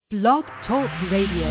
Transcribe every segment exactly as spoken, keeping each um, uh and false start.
Blog Talk Radio.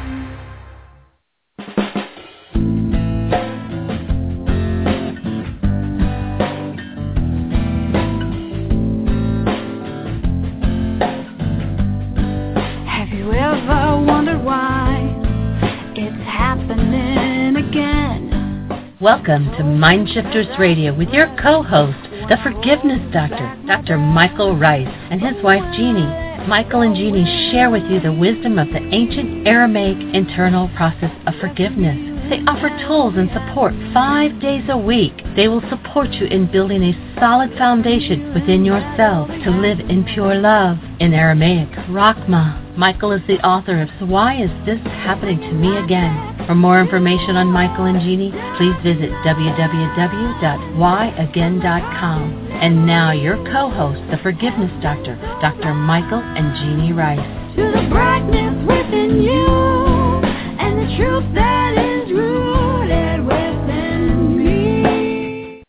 Welcome to Mindshifters Radio with your co-host, the Forgiveness Doctor, Doctor Michael Rice, and his wife Jeannie. Michael and Jeannie share with you the wisdom of the ancient Aramaic internal process of forgiveness. They offer tools and support five days a week. They will support you in building a solid foundation within yourself to live in pure love. In Aramaic, Rachma. Michael is the author of So Why Is This Happening to Me Again? For more information on Michael and Jeannie, please visit w w w dot why again dot com. And now your co-host, the Forgiveness Doctor, Doctor Michael and Jeannie Rice. To the brightness within you, and the truth that is rooted within me.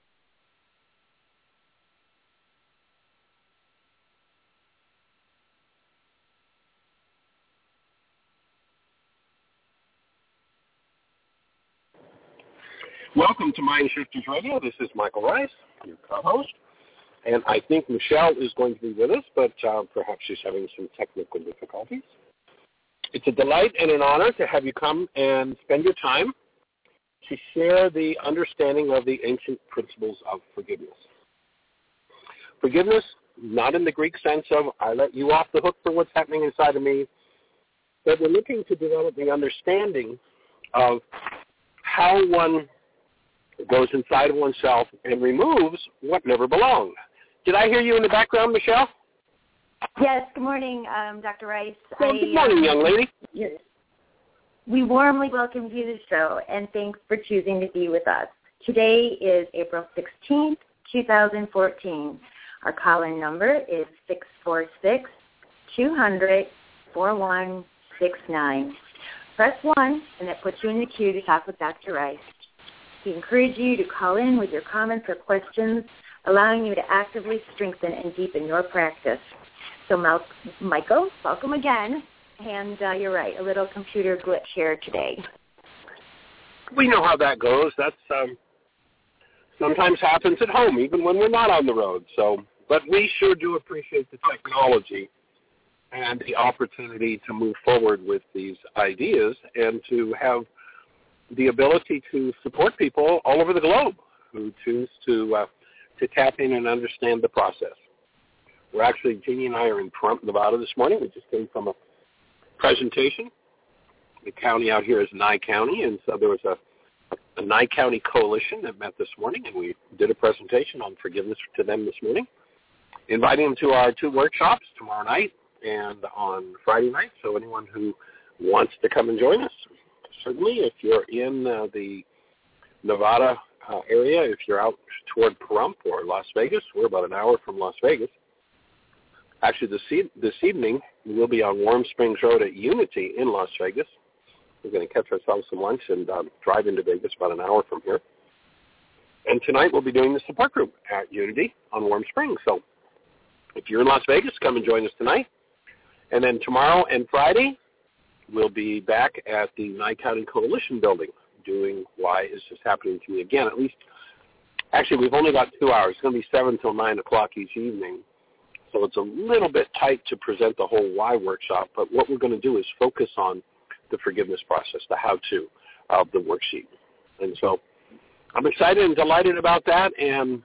Welcome to Mindshifters Radio. This is Michael Rice, your co-host. And I think Michelle is going to be with us, but uh, perhaps she's having some technical difficulties. It's a delight and an honor to have you come and spend your time to share the understanding of the ancient principles of forgiveness. Forgiveness, not in the Greek sense of I let you off the hook for what's happening inside of me, but we're looking to develop the understanding of how one goes inside of oneself and removes what never belonged. Did I hear you in the background, Michelle? Yes, good morning, um, Doctor Rice. Well, good morning, young lady. Yes. We warmly welcome you to the show, and thanks for choosing to be with us. Today is April sixteenth, twenty fourteen. Our call-in number is six four six, two hundred, four one six nine. Press one, and that puts you in the queue to talk with Doctor Rice. We encourage you to call in with your comments or questions, allowing you to actively strengthen and deepen your practice. So, Mal- Michael, welcome again. And uh, you're right, a little computer glitch here today. We know how that goes. That's um, sometimes happens at home, even when we're not on the road. So, but we sure do appreciate the technology and the opportunity to move forward with these ideas and to have the ability to support people all over the globe who choose to uh, to tap in and understand the process. We're actually, Jeannie and I are in Pahrump, Nevada this morning. We just came from a presentation. The county out here is Nye County, and so there was a, a Nye County coalition that met this morning, and we did a presentation on forgiveness to them this morning, inviting them to our two workshops tomorrow night and on Friday night. So anyone who wants to come and join us, certainly, if you're in uh, the Nevada uh, area, if you're out toward Pahrump or Las Vegas, we're about an hour from Las Vegas. Actually, this, e- this evening, we'll be on Warm Springs Road at Unity in Las Vegas. We're going to catch ourselves some lunch and um, drive into Vegas about an hour from here. And tonight, we'll be doing the support group at Unity on Warm Springs. So if you're in Las Vegas, come and join us tonight. And then tomorrow and Friday, we'll be back at the Nye County Coalition building doing Why Is This Happening to Me Again? At least, actually, we've only got two hours. It's going to be seven till nine o'clock each evening. So it's a little bit tight to present the whole Why workshop, but what we're going to do is focus on the forgiveness process, the how-to of the worksheet. And so I'm excited and delighted about that. And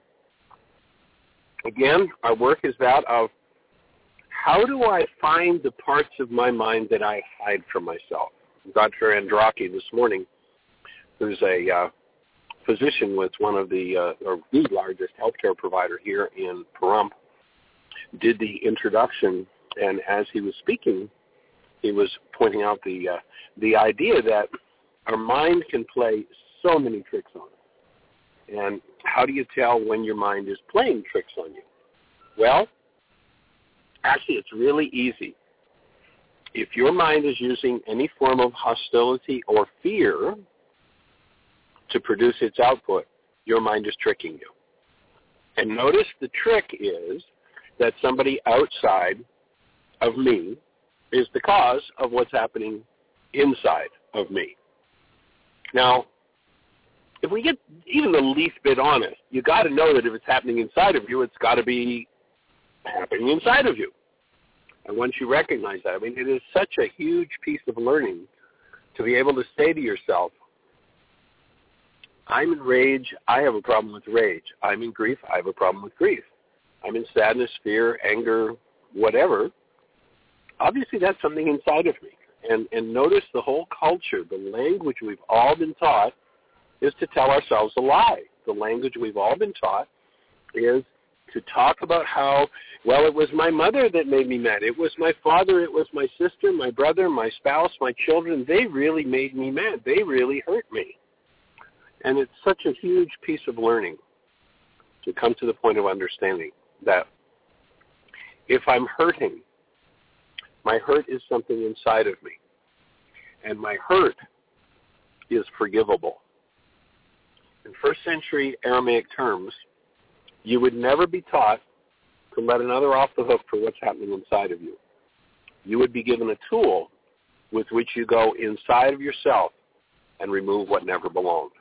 again, our work is that of how do I find the parts of my mind that I hide from myself? Doctor Andraki this morning, who's a uh, physician with one of the, uh, or the largest healthcare provider here in Pahrump, did the introduction, and as he was speaking, he was pointing out the uh, the idea that our mind can play so many tricks on us. And how do you tell when your mind is playing tricks on you? Well, actually, it's really easy. If your mind is using any form of hostility or fear to produce its output, your mind is tricking you. And notice the trick is that somebody outside of me is the cause of what's happening inside of me. Now, if we get even the least bit honest, you got to know that if it's happening inside of you, it's got to be happening inside of you. And once you recognize that, I mean, it is such a huge piece of learning to be able to say to yourself, I'm in rage, I have a problem with rage. I'm in grief, I have a problem with grief. I'm in sadness, fear, anger, whatever. Obviously, that's something inside of me. And, and notice the whole culture, the language we've all been taught is to tell ourselves a lie. The language we've all been taught is to talk about how, well, it was my mother that made me mad. It was my father, it was my sister, my brother, my spouse, my children. They really made me mad. They really hurt me. And it's such a huge piece of learning to come to the point of understanding that if I'm hurting, my hurt is something inside of me. And my hurt is forgivable. In first century Aramaic terms, you would never be taught to let another off the hook for what's happening inside of you. You would be given a tool with which you go inside of yourself and remove what never belonged.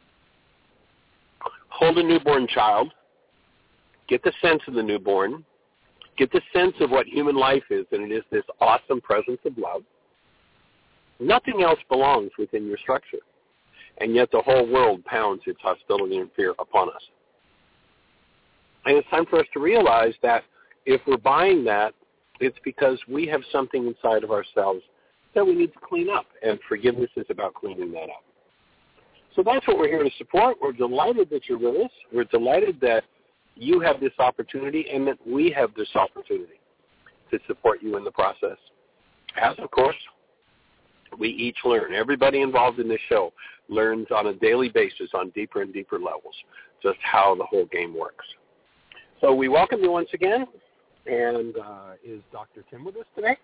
Hold a newborn child, get the sense of the newborn, get the sense of what human life is, and it is this awesome presence of love. Nothing else belongs within your structure, and yet the whole world pounds its hostility and fear upon us. And it's time for us to realize that if we're buying that, it's because we have something inside of ourselves that we need to clean up, and forgiveness is about cleaning that up. So that's what we're here to support. We're delighted that you're with us. We're delighted that you have this opportunity and that we have this opportunity to support you in the process. As, of course, we each learn. Everybody involved in this show learns on a daily basis on deeper and deeper levels just how the whole game works. So we welcome you once again. And uh, is Doctor Tim with us today?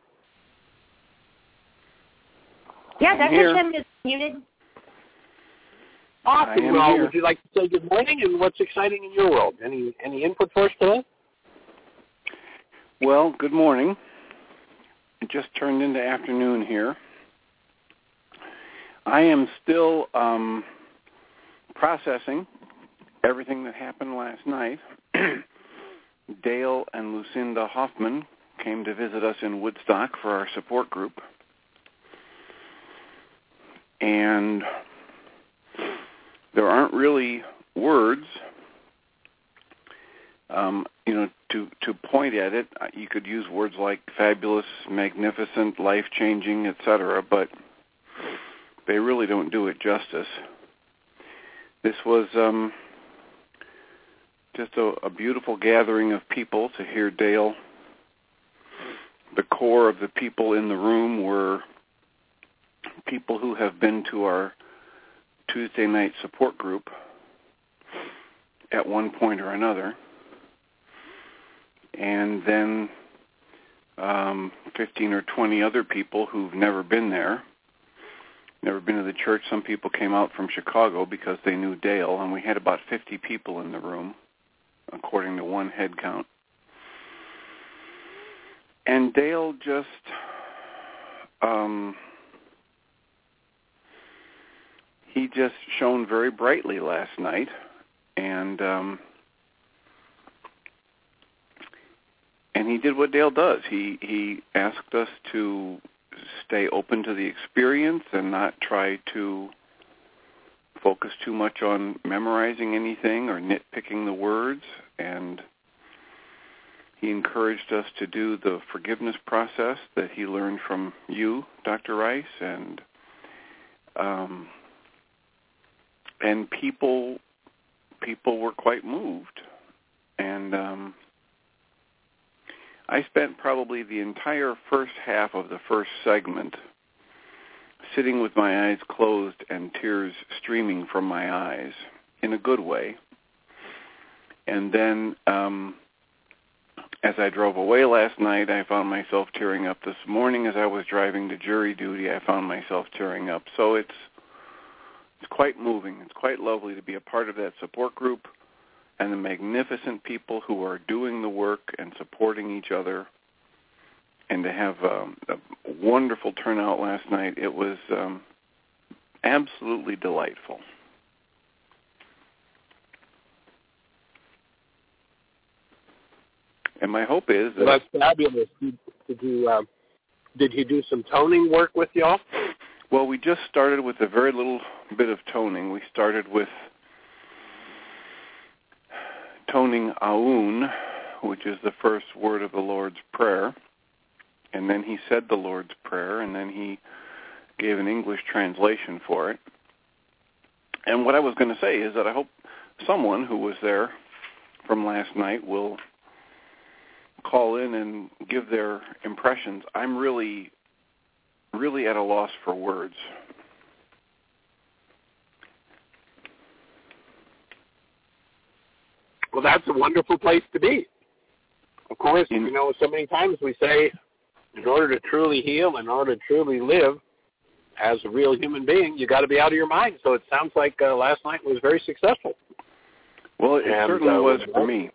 Yeah, Doctor Here. Tim is muted. Awesome. Well, would you like to say good morning and what's exciting in your world? Any any input for us today? Well, good morning. It just turned into afternoon here. I am still um, processing everything that happened last night. Dale and Lucinda Hoffman came to visit us in Woodstock for our support group. And there aren't really words, um, you know, to, to point at it. You could use words like fabulous, magnificent, life-changing, et cetera, but they really don't do it justice. This was um, just a, a beautiful gathering of people to hear Dale. The core of the people in the room were people who have been to our Tuesday night support group at one point or another, and then um, fifteen or twenty other people who've never been there, never been to the church. Some people came out from Chicago because they knew Dale, and we had about fifty people in the room, according to one head count. And Dale just um, he just shone very brightly last night, and um, and he did what Dale does. He he asked us to stay open to the experience and not try to focus too much on memorizing anything or nitpicking the words, and he encouraged us to do the forgiveness process that he learned from you, Doctor Rice, and um, and people people were quite moved. And um, I spent probably the entire first half of the first segment sitting with my eyes closed and tears streaming from my eyes in a good way. And then um, as I drove away last night, I found myself tearing up. This morning as I was driving to jury duty, I found myself tearing up. So it's it's quite moving. It's quite lovely to be a part of that support group and the magnificent people who are doing the work and supporting each other. and to have um, a wonderful turnout last night. It was um, absolutely delightful. And my hope is that... Well, that's fabulous. Did, did, you, uh, did he do some toning work with y'all? Well, we just started with a very little bit of toning. We started with toning Aun, which is the first word of the Lord's Prayer. And then he said the Lord's Prayer, and then he gave an English translation for it. And what I was going to say is that I hope someone who was there from last night will call in and give their impressions. I'm really, really at a loss for words. Well, that's a wonderful place to be. Of course, in, you know, so many times we say, in order to truly heal, in order to truly live as a real human being, you got to be out of your mind. So it sounds like uh, last night was very successful. Well, it and, certainly uh, was for me.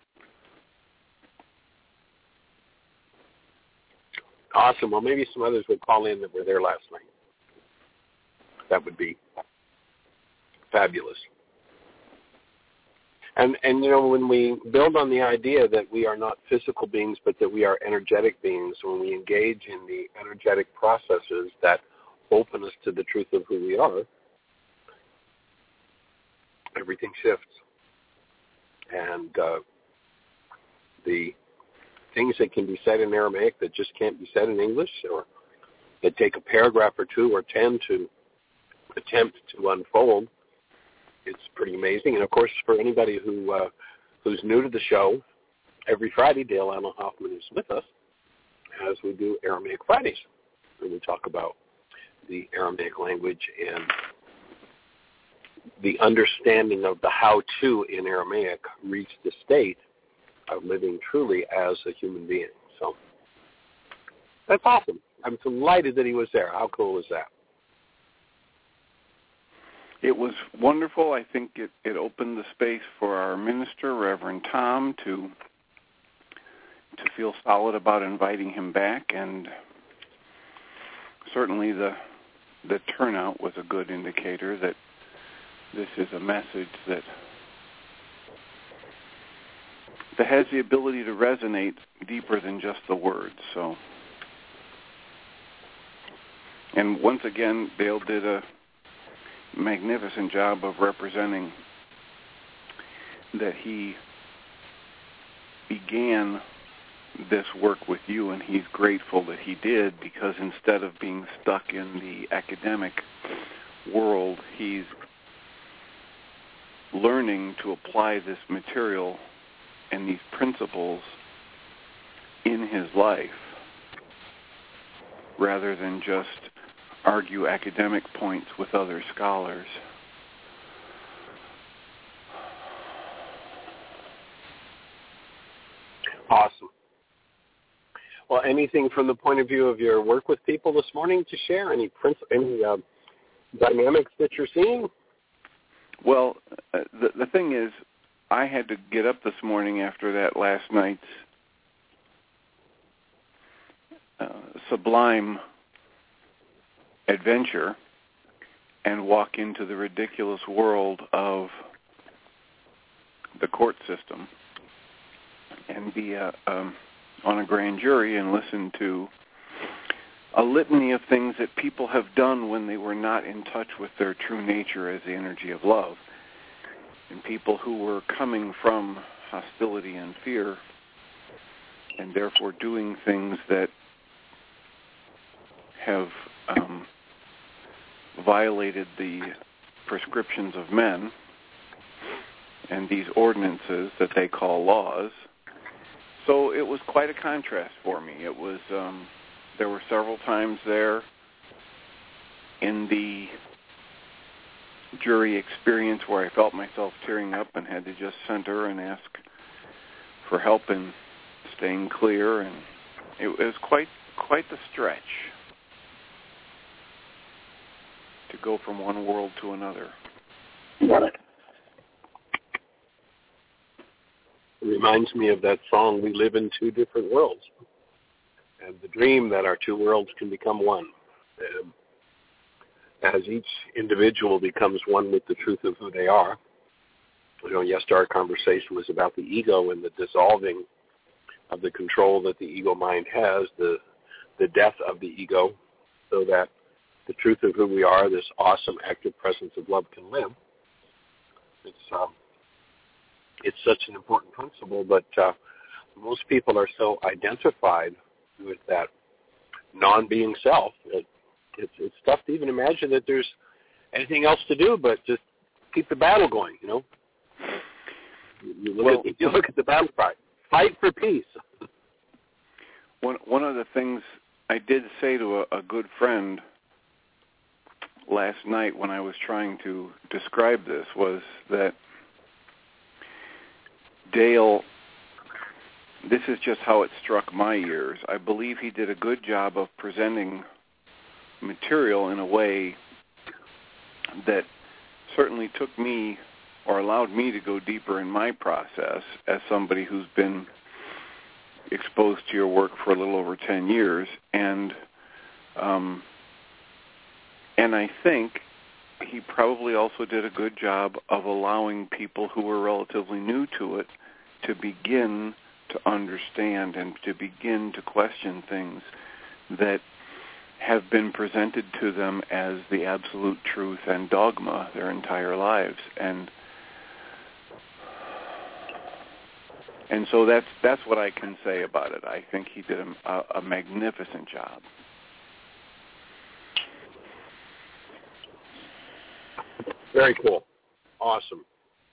Awesome. Well, maybe some others would call in that were there last night. That would be fabulous. And, and you know, when we build on the idea that we are not physical beings, but that we are energetic beings, when we engage in the energetic processes that open us to the truth of who we are, everything shifts. And uh, the things that can be said in Aramaic that just can't be said in English, or that take a paragraph or two or ten to attempt to unfold, it's pretty amazing. And, of course, for anybody who uh, who's new to the show, every Friday, Dale Allen Hoffman is with us as we do Aramaic Fridays, and we talk about the Aramaic language and the understanding of the how-to in Aramaic reach the state of living truly as a human being. So that's awesome. I'm delighted that he was there. How cool is that? It was wonderful. I think it, it opened the space for our minister, Reverend Tom, to to feel solid about inviting him back, and certainly the the turnout was a good indicator that this is a message that that has the ability to resonate deeper than just the words. So, and once again, Dale did a magnificent job of representing that he began this work with you, and he's grateful that he did, because instead of being stuck in the academic world, he's learning to apply this material and these principles in his life rather than just argue academic points with other scholars. Awesome. Well, anything from the point of view of your work with people this morning to share? Any princi- any uh, dynamics that you're seeing? Well, uh, the, the thing is, I had to get up this morning after that last night's uh, sublime adventure and walk into the ridiculous world of the court system and be uh, um, on a grand jury and listen to a litany of things that people have done when they were not in touch with their true nature as the energy of love, and people who were coming from hostility and fear and therefore doing things that have um, violated the prescriptions of men and these ordinances that they call laws. So it was quite a contrast for me. It was um, there were several times there in the jury experience where I felt myself tearing up and had to just center and ask for help in staying clear, and it was quite quite the stretch to go from one world to another. It reminds me of that song, We Live in Two Different Worlds. and the dream that our two worlds can become one. Um, as each individual becomes one with the truth of who they are. You know, yesterday our conversation was about the ego and the dissolving of the control that the ego mind has, the the death of the ego, so that the truth of who we are, this awesome active presence of love, can live. It's um, it's such an important principle, but uh, most people are so identified with that non-being self that it's it's tough to even imagine that there's anything else to do but just keep the battle going. You know, you look, well, at, you look at the battle cry: fight for peace. One one of the things I did say to a, a good friend last night when I was trying to describe this was that Dale, this is just how it struck my ears. I believe he did a good job of presenting material in a way that certainly took me or allowed me to go deeper in my process as somebody who's been exposed to your work for a little over ten years. And um, and I think he probably also did a good job of allowing people who were relatively new to it to begin to understand and to begin to question things that have been presented to them as the absolute truth and dogma their entire lives. And and so that's that's what I can say about it. I think he did a, a magnificent job. Very cool. Awesome.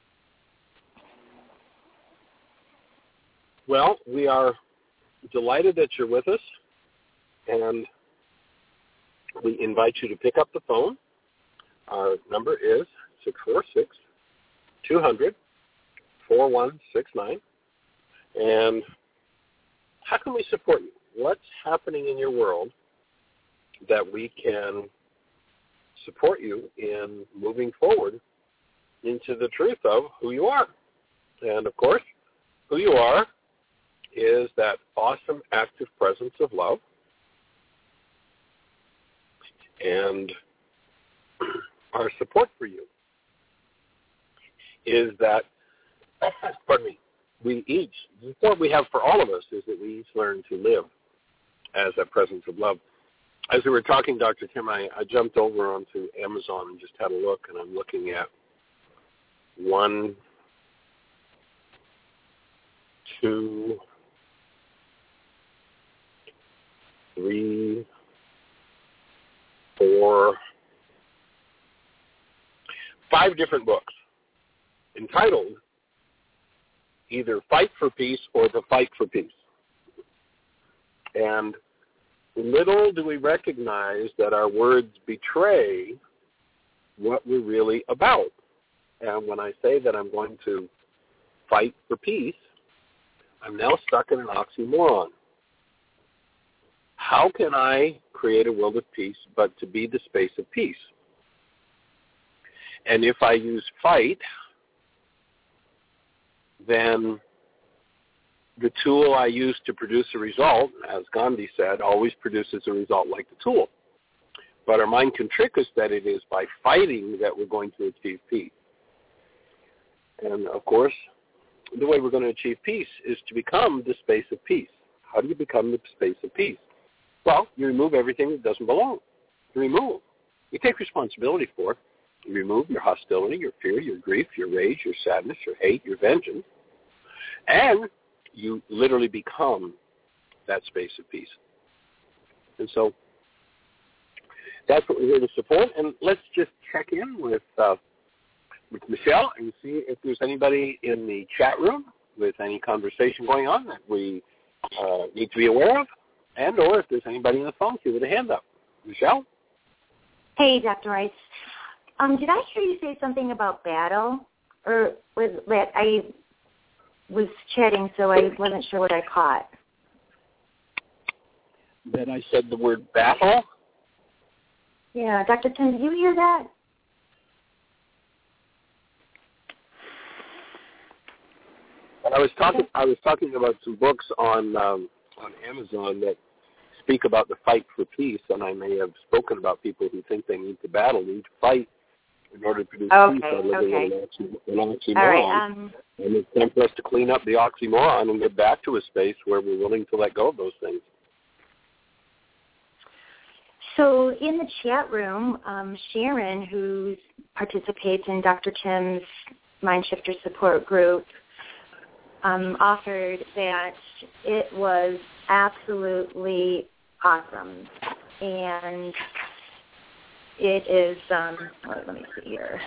Well, we are delighted that you're with us, and we invite you to pick up the phone. Our number is six four six, two hundred, four one six nine. And how can we support you? What's happening in your world that we can support you in moving forward into the truth of who you are? And, of course, who you are is that awesome active presence of love. And our support for you is that, pardon me, we each, the support we have for all of us is that we each learn to live as that presence of love. As we were talking, Doctor Tim, I, I jumped over onto Amazon and just had a look, and I'm looking at one, two, three, four, five different books entitled either Fight for Peace or The Fight for Peace. And little do we recognize that our words betray what we're really about. And when I say that I'm going to fight for peace, I'm now stuck in an oxymoron. How can I create a world of peace but to be the space of peace? And if I use fight, then the tool I use to produce a result, as Gandhi said, always produces a result like the tool. But our mind can trick us that it is by fighting that we're going to achieve peace. And, of course, the way we're going to achieve peace is to become the space of peace. How do you become the space of peace? Well, you remove everything that doesn't belong. You remove. You take responsibility for it. You remove your hostility, your fear, your grief, your rage, your sadness, your hate, your vengeance. And you literally become that space of peace. And so that's what we're here to support. And let's just check in with uh, with Michelle and see if there's anybody in the chat room with any conversation going on that we uh, need to be aware of, and or if there's anybody in the phone queue with a hand up. Michelle? Hey, Doctor Rice. Um, did I hear you say something about battle? Or was that I was chatting, so I wasn't sure what I caught. Then I said the word battle? Yeah, Doctor Tim, did you hear that? I was talking. I was talking about some books on um, on Amazon that speak about the fight for peace, and I may have spoken about people who think they need to battle, need to fight in order to produce okay, peace. I'm living okay. in an, oxy, an oxymoron. All right, um, and it's time for us to clean up the oxymoron and get back to a space where we're willing to let go of those things. So in the chat room, um, Sharon, who participates in Doctor Tim's Mind Shifter support group, um, offered that it was absolutely awesome. And it is, um, oh, let me see here,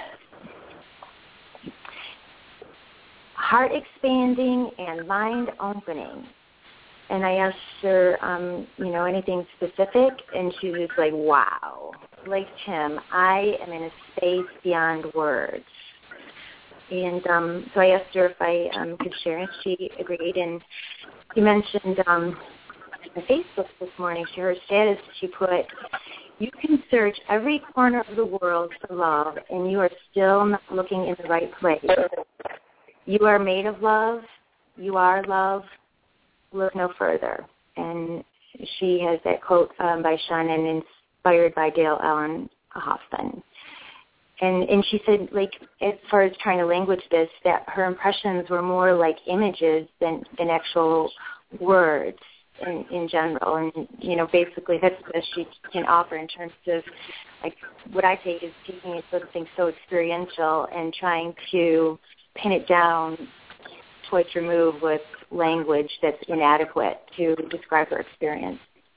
heart expanding and mind opening. And I asked her, um, you know, anything specific, and she was like, wow. Like Tim, I am in a space beyond words. And um, so I asked her if I um, could share, and she agreed. And you mentioned um, on Facebook this morning, she, her status, she put, you can search every corner of the world for love, and you are still not looking in the right place. You are made of love. You are love. Look no further. And she has that quote um, by Shannon, inspired by Dale Allen Hoffman. And and she said, like, as far as trying to language this, that her impressions were more like images than, than actual words in, in general. And, you know, basically that's the best she can offer in terms of, like, what I take is taking something so experiential and trying to pin it down twice removed with language that's inadequate to describe her experience.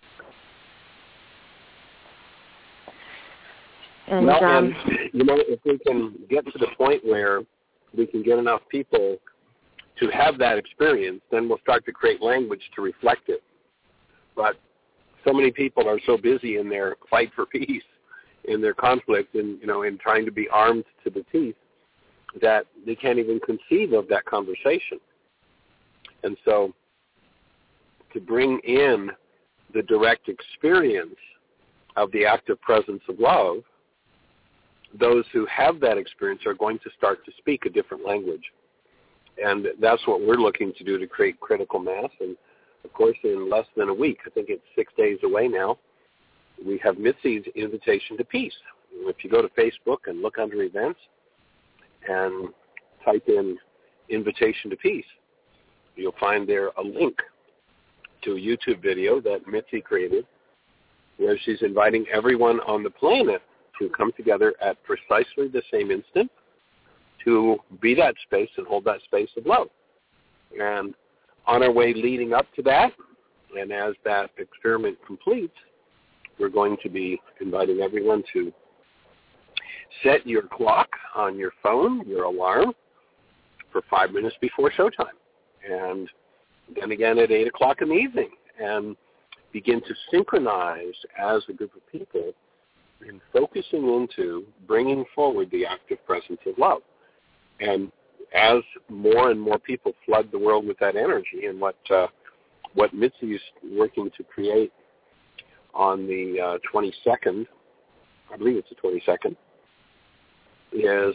And, well, um, and, you know, if we can get to the point where we can get enough people to have that experience, then we'll start to create language to reflect it. But so many people are so busy in their fight for peace, in their conflict, and, you know, in trying to be armed to the teeth, that they can't even conceive of that conversation. And so to bring in the direct experience of the active presence of love, those who have that experience are going to start to speak a different language. And that's what we're looking to do to create critical mass. And, of course, in less than a week, I think it's six days away now, we have Mitzi's Invitation to Peace. If you go to Facebook and look under events and type in Invitation to Peace, you'll find there a link to a YouTube video that Mitzi created where she's inviting everyone on the planet to come together at precisely the same instant to be that space and hold that space of love. And on our way leading up to that, and as that experiment completes, we're going to be inviting everyone to set your clock on your phone, your alarm, for five minutes before showtime. And then again at eight o'clock in the evening, and begin to synchronize as a group of people in focusing into bringing forward the active presence of love. And as more and more people flood the world with that energy, and what uh, what Mitzi is working to create on the uh, twenty-second, I believe it's the twenty-second, is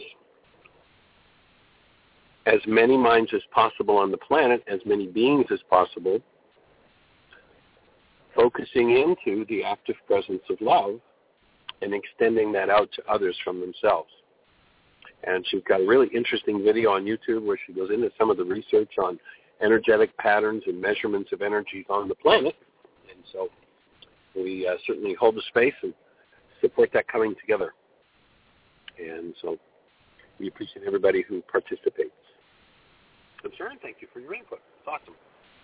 as many minds as possible on the planet, as many beings as possible, focusing into the active presence of love and extending that out to others from themselves. And she's got a really interesting video on YouTube where she goes into some of the research on energetic patterns and measurements of energies on the planet. And so we uh, certainly hold the space and support that coming together. And so we appreciate everybody who participates. I'm sorry, thank you for your input. It's awesome.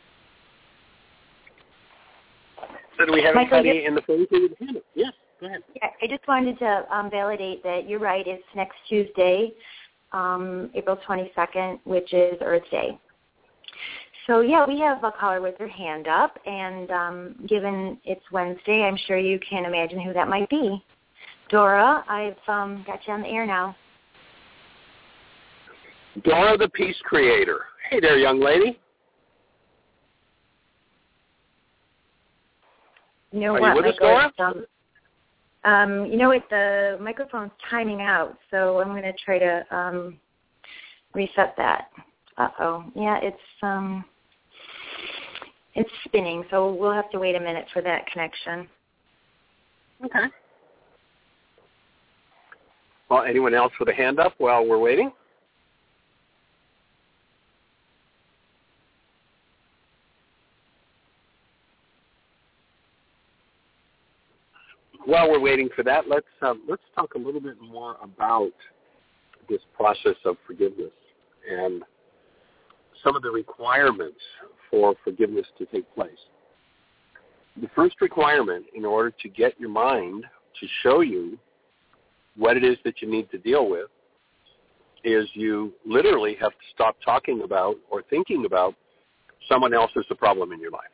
So do we have Michael, anybody in the phone queue with a hand? Yes, go ahead. Yeah, I just wanted to um, validate that you're right. It's next Tuesday, um, April twenty-second, which is Earth Day. So, yeah, we have a caller with her hand up, and um, given it's Wednesday, I'm sure you can imagine who that might be. Dora, I've um, got you on the air now. Dora, the Peace Creator. Hey there, young lady. You know Are what, you with Michael? us, Dora? Um, um, you know what, the microphone's timing out, so I'm going to try to um, reset that. Uh-oh. Yeah, it's um, it's spinning, so we'll have to wait a minute for that connection. Okay. Well, anyone else with a hand up while we're waiting? While we're waiting for that, let's um, let's talk a little bit more about this process of forgiveness and some of the requirements for forgiveness to take place. The first requirement in order to get your mind to show you what it is that you need to deal with is you literally have to stop talking about or thinking about someone else as the problem in your life.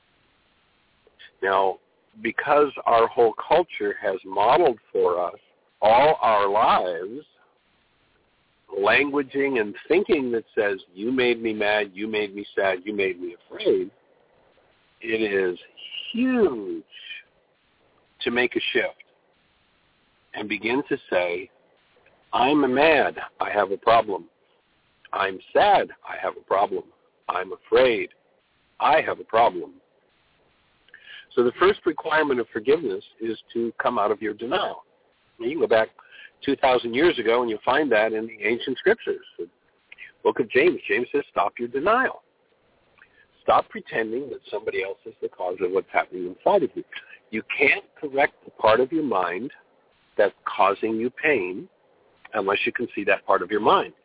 Now, because our whole culture has modeled for us all our lives languaging and thinking that says, you made me mad, you made me sad, you made me afraid, it is huge to make a shift and begin to say, I'm mad, I have a problem. I'm sad, I have a problem. I'm afraid, I have a problem. So the first requirement of forgiveness is to come out of your denial. You can go back two thousand years ago and you'll find that in the ancient scriptures. The book of James, James says, stop your denial. Stop pretending that somebody else is the cause of what's happening inside of you. You can't correct the part of your mind that's causing you pain unless you can see that part of your mind.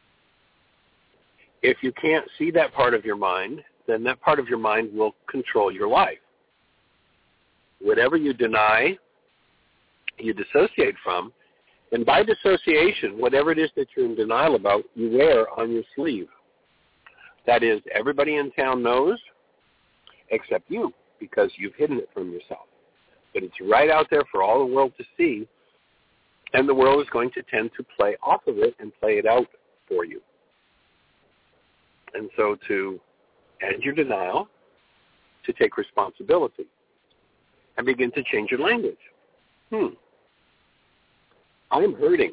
If you can't see that part of your mind, then that part of your mind will control your life. Whatever you deny, you dissociate from, and by dissociation, whatever it is that you're in denial about, you wear on your sleeve. That is, everybody in town knows except you, because you've hidden it from yourself. But it's right out there for all the world to see, and the world is going to tend to play off of it and play it out for you. And so to end your denial, to take responsibility, and begin to change your language. Hmm. I'm hurting.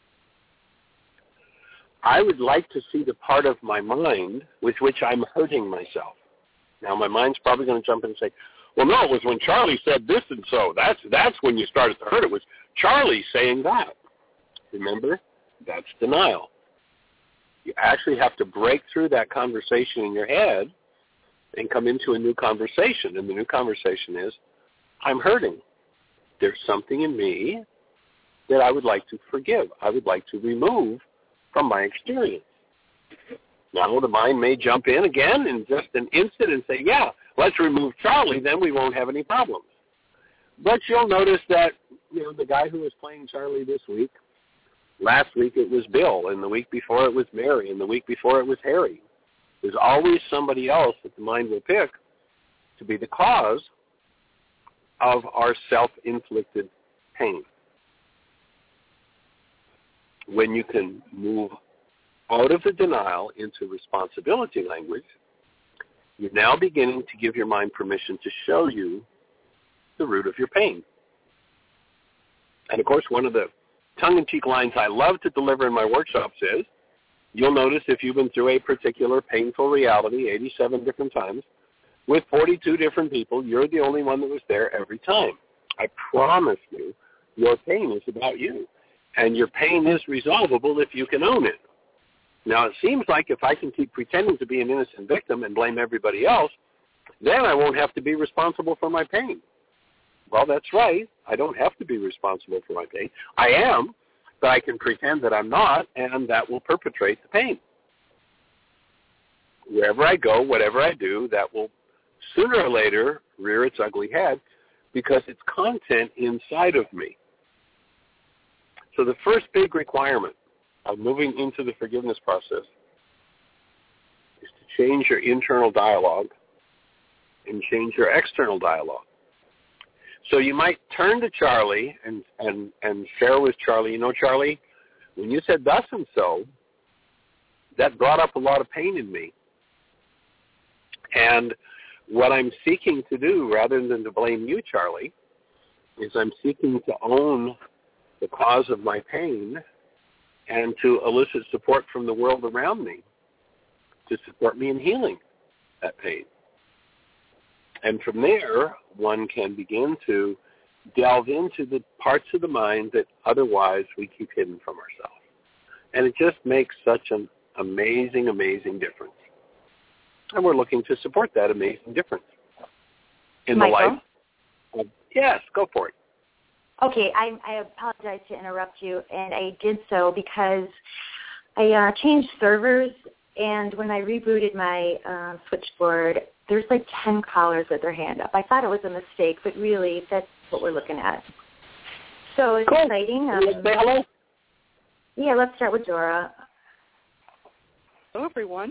I would like to see the part of my mind with which I'm hurting myself. Now, my mind's probably going to jump in and say, well, no, it was when Charlie said this and so. That's, that's when you started to hurt. It was Charlie saying that. Remember? That's denial. You actually have to break through that conversation in your head and come into a new conversation. And the new conversation is, I'm hurting. There's something in me that I would like to forgive. I would like to remove from my experience. Now, the mind may jump in again in just an instant and say, yeah, let's remove Charlie, then we won't have any problems. But you'll notice that, you know, the guy who was playing Charlie this week, last week it was Bill, and the week before it was Mary, and the week before it was Harry. There's always somebody else that the mind will pick to be the cause of our self-inflicted pain. When you can move out of the denial into responsibility language, you're now beginning to give your mind permission to show you the root of your pain. And, of course, one of the tongue-in-cheek lines I love to deliver in my workshops is, you'll notice if you've been through a particular painful reality eighty-seven different times, with forty-two different people, you're the only one that was there every time. I promise you, your pain is about you. And your pain is resolvable if you can own it. Now, it seems like if I can keep pretending to be an innocent victim and blame everybody else, then I won't have to be responsible for my pain. Well, that's right. I don't have to be responsible for my pain. I am, but I can pretend that I'm not, and that will perpetrate the pain. Wherever I go, whatever I do, that will sooner or later rear its ugly head because it's content inside of me. So the first big requirement of moving into the forgiveness process is to change your internal dialogue and change your external dialogue. So you might turn to Charlie and, and, and share with Charlie, you know, Charlie, when you said thus and so, that brought up a lot of pain in me. And what I'm seeking to do, rather than to blame you, Charlie, is I'm seeking to own the cause of my pain and to elicit support from the world around me to support me in healing that pain. And from there, one can begin to delve into the parts of the mind that otherwise we keep hidden from ourselves. And it just makes such an amazing, amazing difference. And we're looking to support that amazing difference in Michael? the life. Of, yes, go for it. Okay, I, I apologize to interrupt you, and I did so because I uh, changed servers, and when I rebooted my uh, switchboard, there's like ten callers with their hand up. I thought it was a mistake, but really that's what we're looking at. So it's cool. exciting. Um, Let's say hello. Yeah, let's start with Dora. Hello, everyone.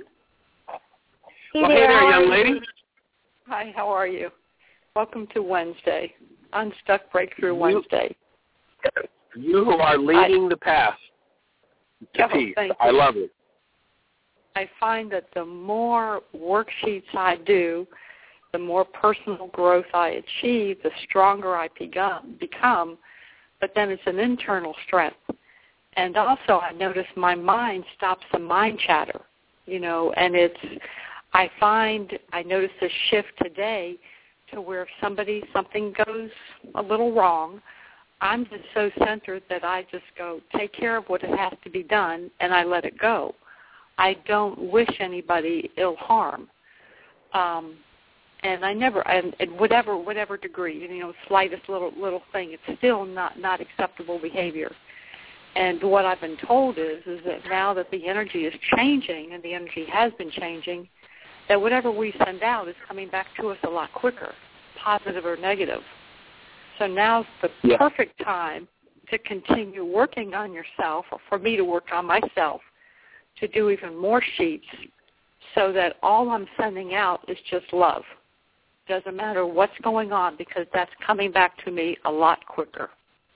Hey well, there, hey there, how young are lady. you? Hi, how are you? Welcome to Wednesday, Unstuck Breakthrough You- Wednesday. You who are leading I, the path to oh, peace. thank I you. love it. I find that the more worksheets I do, the more personal growth I achieve, the stronger I become, but then it's an internal strength. And also I notice my mind stops the mind chatter, you know, and it's, I find, I notice a shift today to where if somebody, something goes a little wrong, I'm just so centered that I just go, take care of what it has to be done, and I let it go. I don't wish anybody ill harm. Um, and I never, and, and whatever whatever degree, you know, slightest little little thing, it's still not, not acceptable behavior. And what I've been told is, is that now that the energy is changing, and the energy has been changing, that whatever we send out is coming back to us a lot quicker, positive or negative. So now's the yeah. perfect time to continue working on yourself, or for me to work on myself, to do even more sheets so that all I'm sending out is just love. Doesn't matter what's going on, because that's coming back to me a lot quicker.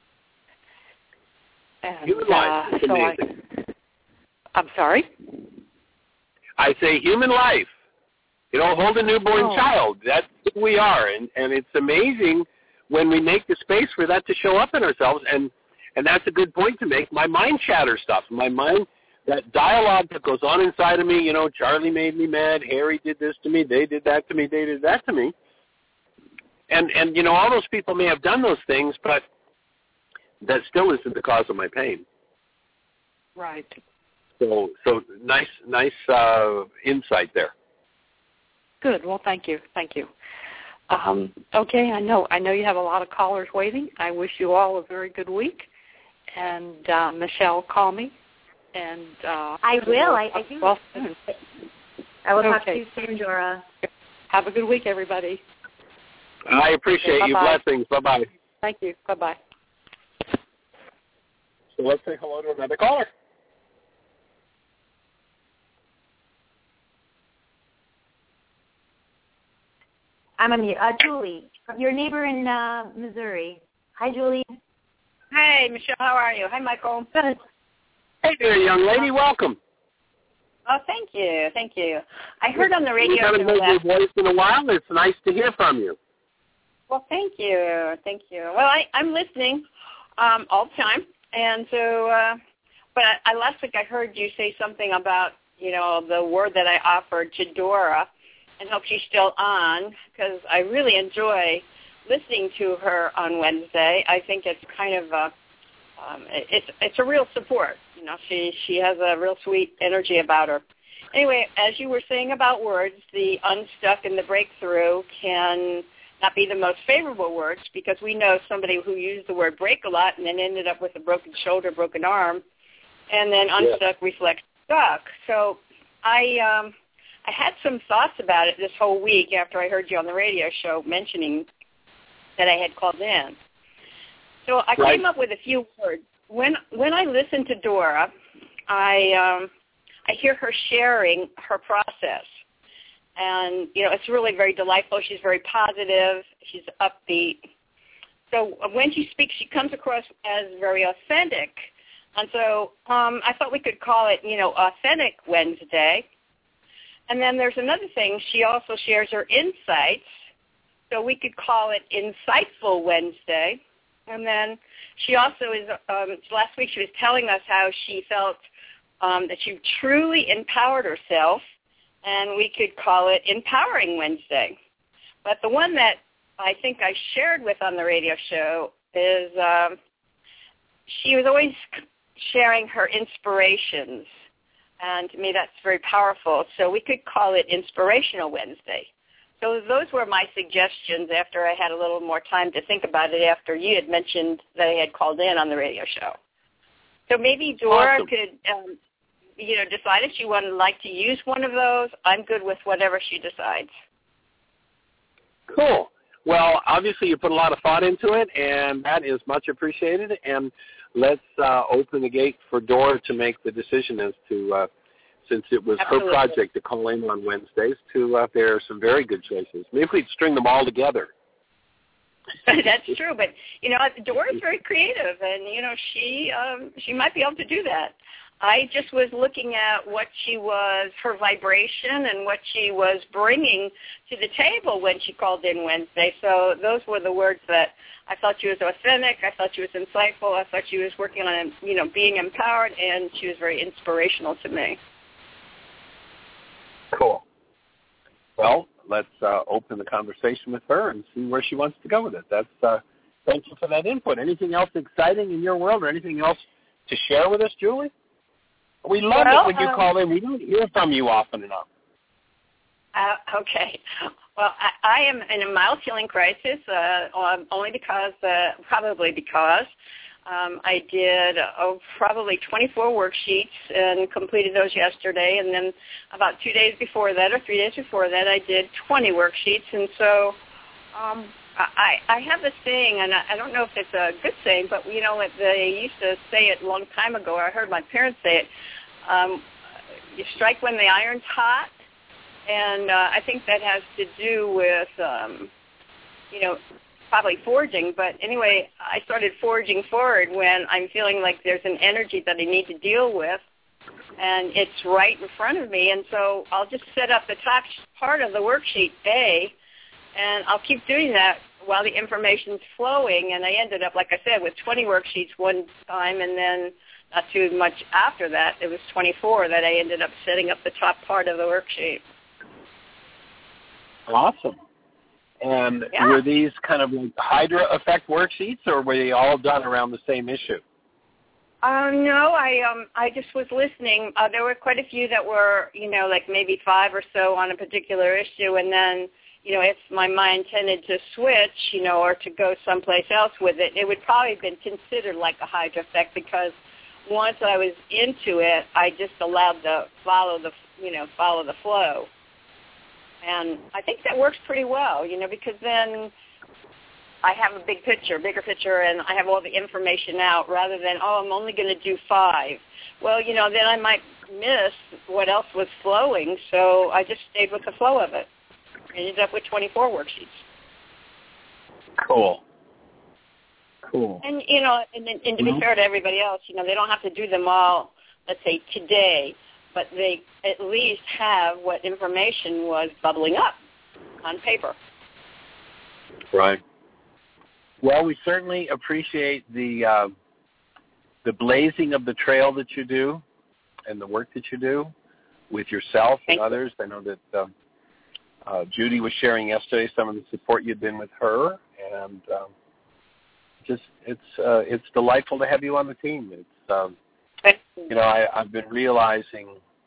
And, Human life uh, is so I, amazing. I'm sorry? I say human life. You know, hold a newborn Oh. child. That's who we are. And, and it's amazing when we make the space for that to show up in ourselves. And, and that's a good point to make. My mind chatter stuff. My mind, that dialogue that goes on inside of me, you know, Charlie made me mad, Harry did this to me, they did that to me, they did that to me. And, and you know, all those people may have done those things, but that still isn't the cause of my pain. Right. So, so nice, nice uh, insight there. Good. Well, thank you. Thank you. Um, okay, I know I know you have a lot of callers waiting. I wish you all a very good week. And uh, Michelle, call me. And uh, I will. I, I do. Well, soon. I will talk to Okay. you soon, Dora. Have a good week, everybody. I appreciate Okay, you. bye-bye. Blessings. Bye-bye. Thank you. Bye-bye. So let's say hello to another caller. I'm on mute. Uh, Julie, your neighbor in uh, Missouri. Hi, Julie. Hi, Michelle. How are you? Hi, Michael. Good. Hey there, young lady. Welcome. Oh, thank you. Thank you. I heard on the radio. We haven't heard your last... voice in a while. It's nice to hear from you. Well, thank you. Thank you. Well, I, I'm listening um, all the time. And so, uh, but I, I, last week I heard you say something about, you know, the word that I offered to Dora, and hope she's still on, because I really enjoy listening to her on Wednesday. I think it's kind of a, um, it's it's a real support. You know, she she has a real sweet energy about her. Anyway, as you were saying about words, the unstuck and the breakthrough can not be the most favorable words, because we know somebody who used the word break a lot and then ended up with a broken shoulder, broken arm, and then unstuck yeah. reflects stuck. So I um, I had some thoughts about it this whole week after I heard you on the radio show mentioning that I had called in. So I right. came up with a few words. When when I listen to Dora, I um, I hear her sharing her process. And, you know, it's really very delightful. She's very positive. She's upbeat. So when she speaks, she comes across as very authentic. And so um, I thought we could call it, you know, Authentic Wednesday. And then there's another thing. She also shares her insights. So we could call it Insightful Wednesday. And then she also is, um, last week she was telling us how she felt um, that she truly empowered herself. And we could call it Empowering Wednesday. But the one that I think I shared with on the radio show is um, she was always sharing her inspirations. And to me, that's very powerful. So we could call it Inspirational Wednesday. So those were my suggestions after I had a little more time to think about it after you had mentioned that I had called in on the radio show. So maybe Dora Awesome. could, um, you know, decide if she would like to use one of those. I'm good with whatever she decides. Cool. Well, obviously you put a lot of thought into it, and that is much appreciated. And let's uh, open the gate for Dora to make the decision as to, uh, since it was Absolutely. her project to call in on Wednesdays, to uh, there are some very good choices. Maybe we'd string them all together. That's true, but you know, Dora's very creative, and you know, she um, she might be able to do that. I just was looking at what she was, her vibration, and what she was bringing to the table when she called in Wednesday. So those were the words that I thought she was authentic. I thought she was insightful. I thought she was working on, you know, being empowered, and she was very inspirational to me. Cool. Well, let's uh, open the conversation with her and see where she wants to go with it. That's uh, thank you for that input. Anything else exciting in your world, or anything else to share with us, Julie? We love well, it when you um, call in. We don't hear from you often enough. Uh, okay. Well, I, I am in a mild healing crisis, uh, um, only because, uh, probably because um, I did oh, probably twenty-four worksheets and completed those yesterday, and then about two days before that, or three days before that, I did twenty worksheets, and so um, I, I have this saying, and I, I don't know if it's a good saying, but, you know, they used to say it a long time ago, or I heard my parents say it, um, you strike when the iron's hot. And uh, I think that has to do with, um, you know, probably forging. But anyway, I started forging forward when I'm feeling like there's an energy that I need to deal with, and it's right in front of me. And so I'll just set up the top part of the worksheet A, and I'll keep doing that while the information's flowing. And I ended up, like I said, with twenty worksheets one time, and then not too much after that, it was twenty-four that I ended up setting up the top part of the worksheet. Awesome. And Yeah. were these kind of like Hydra effect worksheets, or were they all done around the same issue? Um, no, I um, I just was listening. Uh, there were quite a few that were, you know, like maybe five or so on a particular issue, and then, you know, if my mind tended to switch, you know, or to go someplace else with it, it would probably have been considered like a Hydra effect, because once I was into it, I just allowed the follow the, you know, follow the flow. And I think that works pretty well, you know, because then I have a big picture, bigger picture, and I have all the information out rather than, oh, I'm only going to do five. Well, you know, then I might miss what else was flowing, so I just stayed with the flow of it. I ended up with twenty-four worksheets. Cool. Cool. And, you know, and, and to be fair to everybody else, you know, they don't have to do them all, let's say, today, but they at least have what information was bubbling up on paper. Right. Well, we certainly appreciate the uh, the blazing of the trail that you do and the work that you do with yourself and Thank others. You. I know that uh, uh, Judy was sharing yesterday some of the support you've been with her, and um, just it's uh, it's delightful to have you on the team. It's um, You know, I, I've been realizing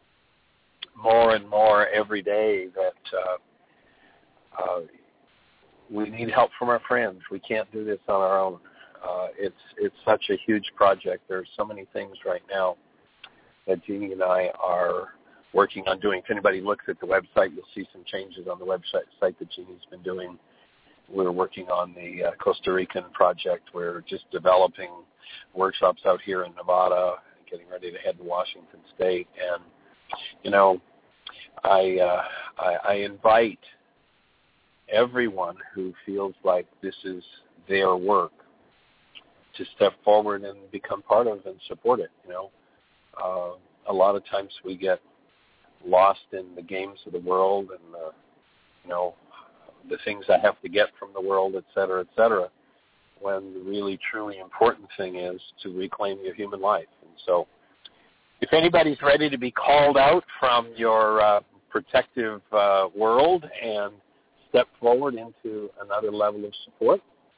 more and more every day that uh, uh, we need help from our friends. We can't do this on our own. Uh, it's it's such a huge project. There's so many things right now that Jeannie and I are working on doing. If anybody looks at the website, you'll see some changes on the website site that Jeannie's been doing. We're working on the uh, Costa Rican project. We're just developing workshops out here in Nevada, getting ready to head to Washington State. And, you know, I, uh, I, I invite everyone who feels like this is their work to step forward and become part of and support it, you know. Uh, a lot of times we get lost in the games of the world and, the, you know, the things I have to get from the world, et cetera, et cetera, when the really, truly important thing is to reclaim your human life. And so if anybody's ready to be called out from your uh, protective uh, world and step forward into another level of support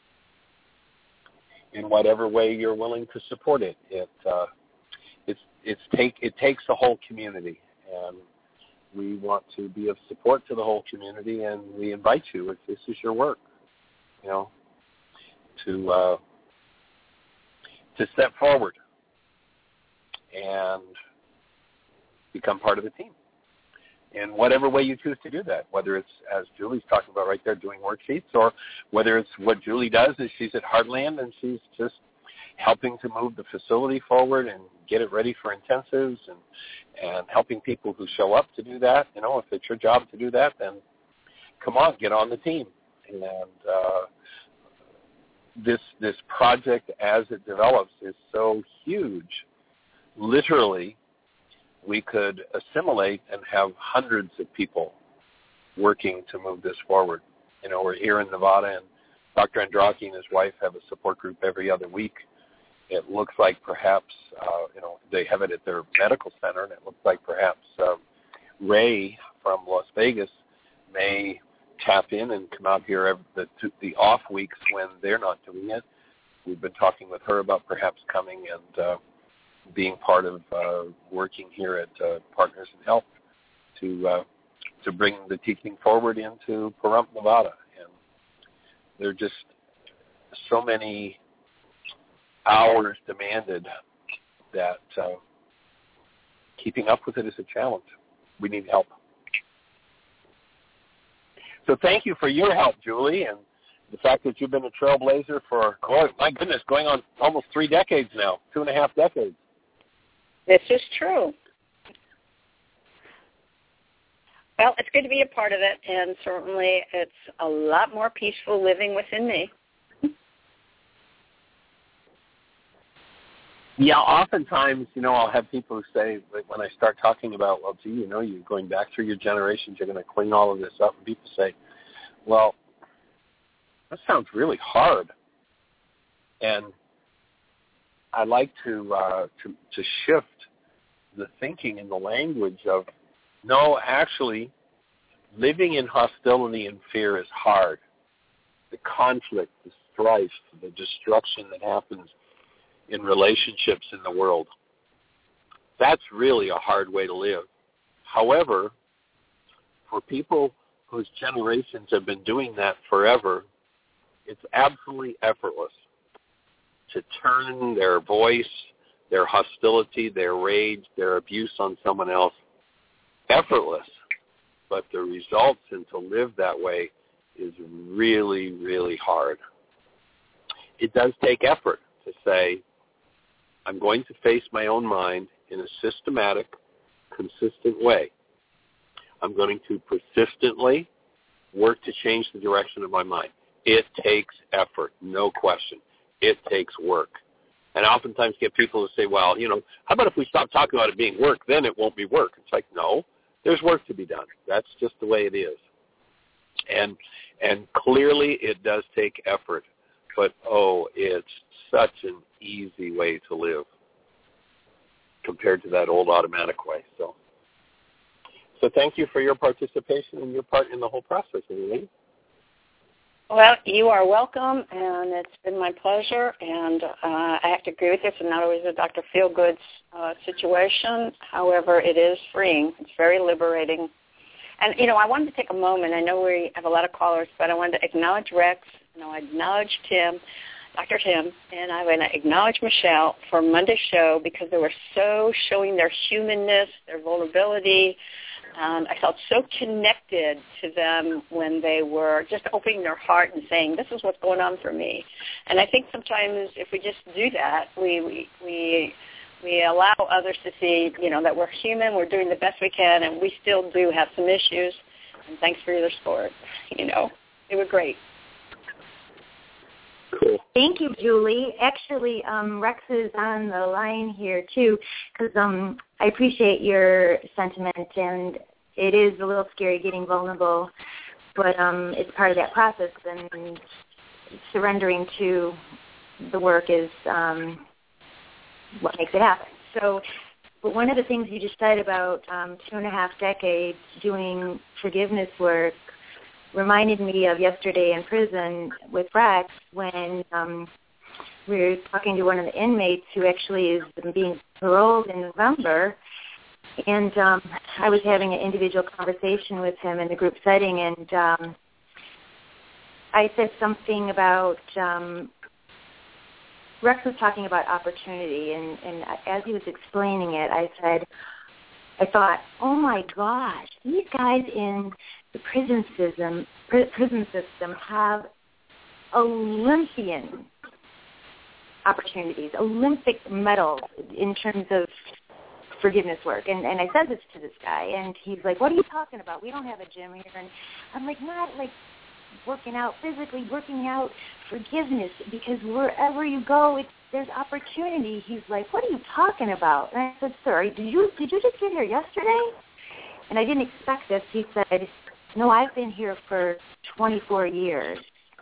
in whatever way you're willing to support it. It uh, it's it's take it takes the whole community, and we want to be of support to the whole community, and we invite you, if this is your work, you know, to uh, to step forward and become part of the team in whatever way you choose to do that, whether it's, as Julie's talking about right there, doing worksheets, or whether it's what Julie does is she's at Heartland and she's just helping to move the facility forward and get it ready for intensives and, and helping people who show up to do that. You know, if it's your job to do that, then come on, get on the team. And uh, this this project, as it develops, is so huge. Literally, we could assimilate and have hundreds of people working to move this forward. You know, we're here in Nevada, and Doctor Andraki and his wife have a support group every other week. It looks like perhaps, uh, you know, they have it at their medical center, and it looks like perhaps uh, Ray from Las Vegas may tap in and come out here every, the, the off weeks when they're not doing it. We've been talking with her about perhaps coming and uh, being part of uh, working here at uh, Partners in Health to uh, to bring the teaching forward into Pahrump, Nevada. And there are just so many hours demanded that uh, keeping up with it is a challenge. We need help. So thank you for your help, Julie, and the fact that you've been a trailblazer for, oh, my goodness, going on almost three decades now, two and a half decades. This is true. Well, it's good to be a part of it, and certainly it's a lot more peaceful living within me. Yeah, oftentimes, you know, I'll have people who say, like, when I start talking about, well, gee, you know, you're going back through your generations, you're going to clean all of this up, and people say, well, that sounds really hard. And I like to, uh, to to shift the thinking and the language of, no, actually, living in hostility and fear is hard. The conflict, the strife, the destruction that happens in relationships in the world, that's really a hard way to live. However, for people whose generations have been doing that forever, it's absolutely effortless to turn their voice, their hostility, their rage, their abuse on someone else, effortless. But the results and to live that way is really, really hard. It does take effort to say, I'm going to face my own mind in a systematic, consistent way. I'm going to persistently work to change the direction of my mind. It takes effort, no question. It takes work. And I oftentimes get people to say, well, you know, how about if we stop talking about it being work, then it won't be work. It's like, no, there's work to be done. That's just the way it is. And and clearly it does take effort. But, oh, it's such an easy way to live compared to that old automatic way. So so thank you for your participation and your part in the whole process, Elaine. Well, you are welcome, and it's been my pleasure. And uh, I have to agree with you. It's not always a Doctor Feelgood's uh, situation. However, it is freeing. It's very liberating. And, you know, I wanted to take a moment. I know we have a lot of callers, but I wanted to acknowledge Rex. You know, I acknowledge Tim, Doctor Tim, and I want to acknowledge Michelle for Monday's show because they were so showing their humanness, their vulnerability. Um, I felt so connected to them when they were just opening their heart and saying, this is what's going on for me. And I think sometimes if we just do that, we we we, we allow others to see, you know, that we're human, we're doing the best we can, and we still do have some issues. And thanks for your support. You know, they were great. Cool. Thank you, Julie. Actually, um, Rex is on the line here, too, because um, I appreciate your sentiment, and it is a little scary getting vulnerable, but um, it's part of that process, and surrendering to the work is um, what makes it happen. So, but one of the things you just said about um, two and a half decades doing forgiveness work, reminded me of yesterday in prison with Rex when um, we were talking to one of the inmates who actually is being paroled in November. And um, I was having an individual conversation with him in the group setting, and um, I said something about, um, Rex was talking about opportunity, and, and as he was explaining it, I said, I thought, oh my gosh, these guys in the prison system, prison system have Olympian opportunities, Olympic medals in terms of forgiveness work. And, and I said this to this guy, and he's like, what are you talking about? We don't have a gym here. And I'm like, not like working out physically, working out forgiveness, because wherever you go, it's, there's opportunity. He's like, what are you talking about? And I said, sir, did you, did you just get here yesterday? And I didn't expect this. He said, no, I've been here for twenty-four years.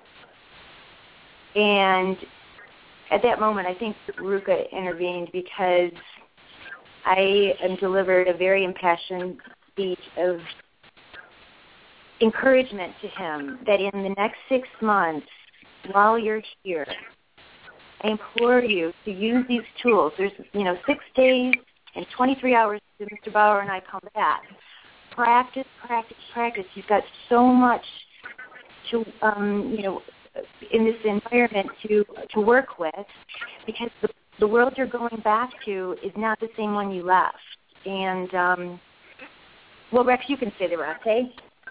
And at that moment, I think Ruka intervened because I am delivered a very impassioned speech of encouragement to him that in the next six months, while you're here, I implore you to use these tools. There's, you know, six days and twenty-three hours to Mister Bauer and I come back. Practice, practice, practice. You've got so much to, um, you know, in this environment to to work with, because the, the world you're going back to is not the same one you left. And, um, well, Rex, you can say the rest, eh?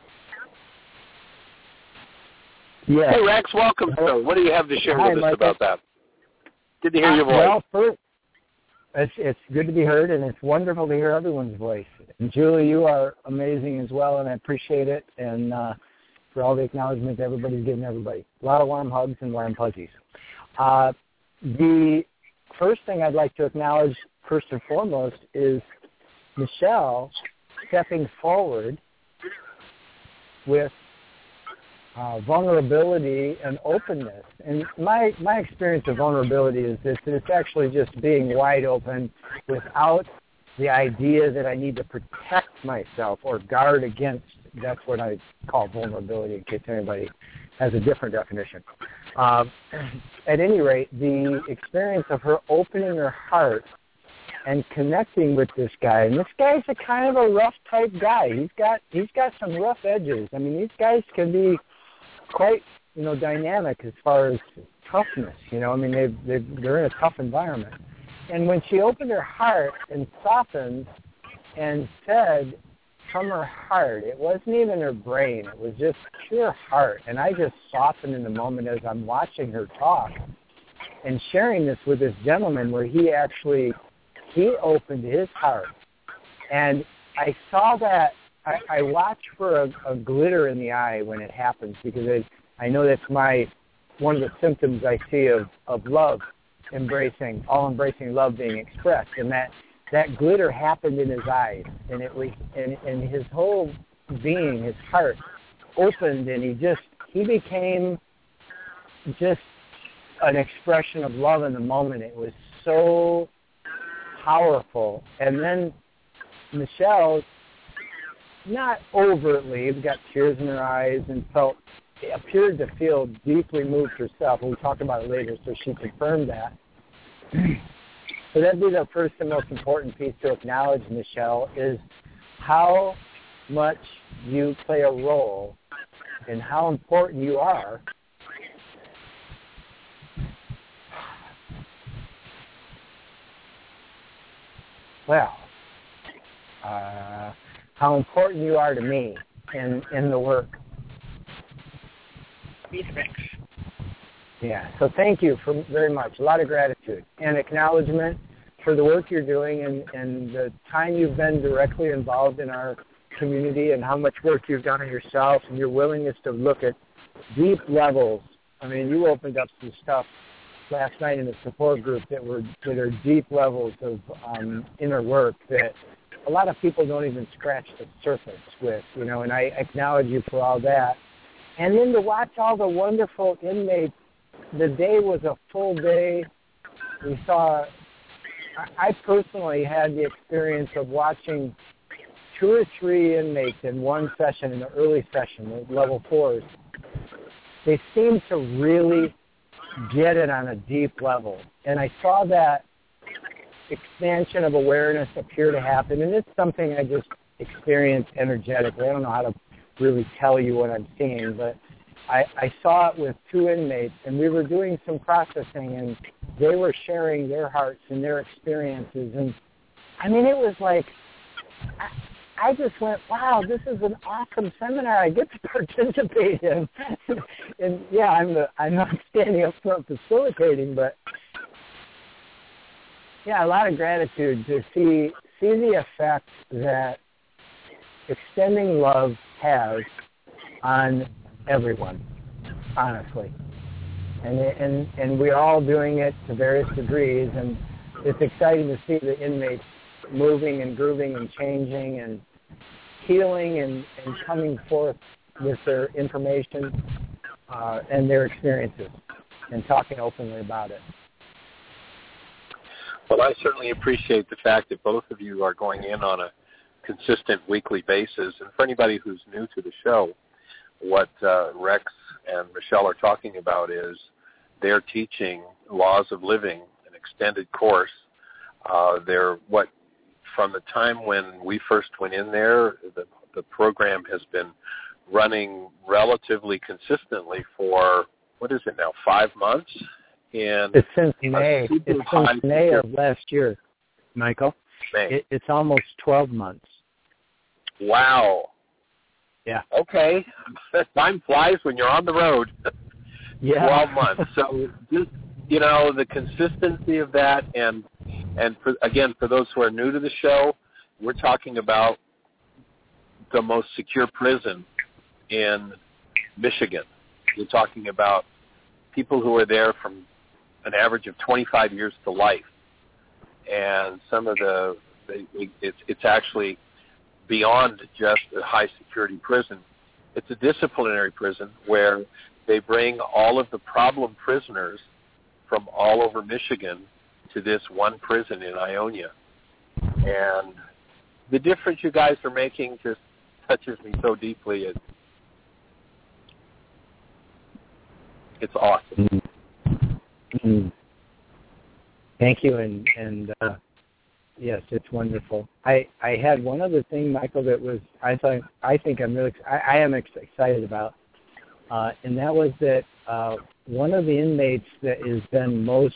Yeah. Hey, Rex, welcome. So what do you have to share Hi, with us Michael. about that? Good to hear uh, your voice. Well, first, it's, it's good to be heard, and it's wonderful to hear everyone's voice. And Julie, you are amazing as well, and I appreciate it, and uh, for all the acknowledgement everybody's giving everybody. A lot of warm hugs and warm fuzzies. Uh, the first thing I'd like to acknowledge, first and foremost, is Michelle stepping forward with uh, vulnerability and openness. And my, my experience of vulnerability is this, that it's actually just being wide open without the idea that I need to protect myself or guard against. That's what I call vulnerability, in case anybody has a different definition. Uh, at any rate, the experience of her opening her heart and connecting with this guy, and this guy's a kind of a rough type guy. He's got he's got some rough edges. I mean, these guys can be quite, you know, dynamic as far as toughness. You know, I mean, they they they're in a tough environment. And when she opened her heart and softened and said from her heart, it wasn't even her brain, it was just pure heart. And I just softened in the moment as I'm watching her talk and sharing this with this gentleman, where he actually, he opened his heart. And I saw that, I, I watch for a, a glitter in the eye when it happens, because I, I know that's my, one of the symptoms I see of, of love embracing, all-embracing love being expressed. And that that glitter happened in his eyes, and it was, and, and his whole being, his heart, opened, and he just, he became just an expression of love in the moment. It was so powerful. And then Michelle, not overtly, got tears in her eyes and felt, appeared to feel deeply moved herself. We'll talk about it later, so she confirmed that. So that'd be the first and most important piece to acknowledge, Michelle, is how much you play a role and how important you are well, uh, how important you are to me in, in the work. Yeah, so thank you for very much. A lot of gratitude and acknowledgement for the work you're doing and, and the time you've been directly involved in our community and how much work you've done on yourself and your willingness to look at deep levels. I mean, you opened up some stuff last night in the support group that were that are deep levels of um, inner work that a lot of people don't even scratch the surface with, you know, and I acknowledge you for all that. And then to watch all the wonderful inmates. The day was a full day. We saw, I personally had the experience of watching two or three inmates in one session, in the early session, the level fours, they seemed to really get it on a deep level. And I saw that expansion of awareness appear to happen, and it's something I just experienced energetically. I don't know how to really tell you what I'm seeing, but I, I saw it with two inmates, and we were doing some processing, and they were sharing their hearts and their experiences. And, I mean, it was like, I, I just went, wow, this is an awesome seminar I get to participate in. And, yeah, I'm, the, I'm not standing up front facilitating, but, yeah, a lot of gratitude to see see the effect that extending love has on everyone, honestly. And, and and we're all doing it to various degrees, and it's exciting to see the inmates moving and grooving and changing and healing and, and coming forth with their information uh, and their experiences and talking openly about it. Well, I certainly appreciate the fact that both of you are going in on a consistent weekly basis. And for anybody who's new to the show, what uh, Rex and Michelle are talking about is they're teaching Laws of Living, an extended course. Uh, they're what, from the time when we first went in there, the, the program has been running relatively consistently for, what is it now, five months? And it's since May. It's since May of last year, Michael. May. It, it's almost twelve months. Wow. Yeah. Okay. Time flies when you're on the road. Yeah. twelve months. So just, you know, the consistency of that, and and for, again, for those who are new to the show, we're talking about the most secure prison in Michigan. We're talking about people who are there from an average of twenty-five years to life, and some of the, the it's it's actually beyond just a high security prison. It's a disciplinary prison where they bring all of the problem prisoners from all over Michigan to this one prison in Ionia, and the difference you guys are making just touches me so deeply. It's it's awesome. Mm-hmm. Thank you, and and uh, yes, it's wonderful. I, I had one other thing, Michael, that was I thought I think I'm really I, I am ex- excited about, uh, and that was that uh, one of the inmates that has been most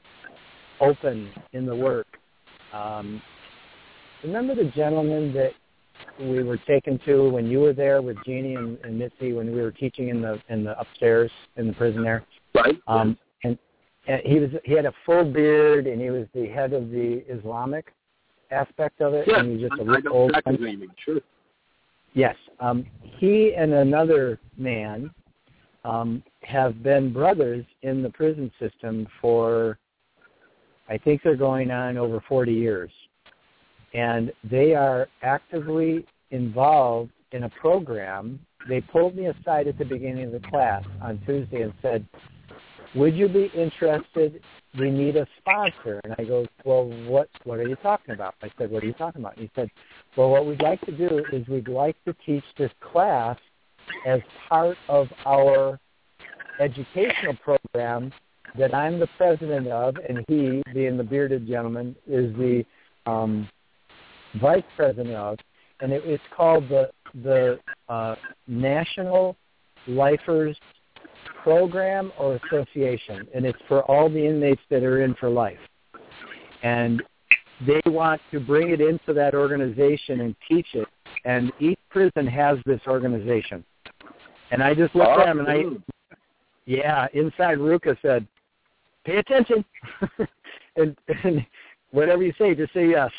open in the work. Um, remember the gentleman that we were taken to when you were there with Jeannie and, and Mitzi when we were teaching in the in the upstairs in the prison there? Right. Um, and, and he was he had a full beard, and he was the head of the Islamic aspect of it. Yeah, and he was just a I know old exactly what you mean. Sure. Yes. Um, he and another man um, have been brothers in the prison system for, I think they're going on over forty years. And they are actively involved in a program. They pulled me aside at the beginning of the class on Tuesday and said, would you be interested? We need a sponsor. And I go, well, what what are you talking about? I said, what are you talking about? And he said, well, what we'd like to do is we'd like to teach this class as part of our educational program that I'm the president of, and he, being the bearded gentleman, is the um, vice president of, and it, it's called the the uh, National Lifers Program or Association, and it's for all the inmates that are in for life. And they want to bring it into that organization and teach it, and each prison has this organization. And I just looked oh, at him, and I, yeah, inside Ruka said, pay attention, and, and whatever you say, just say yes.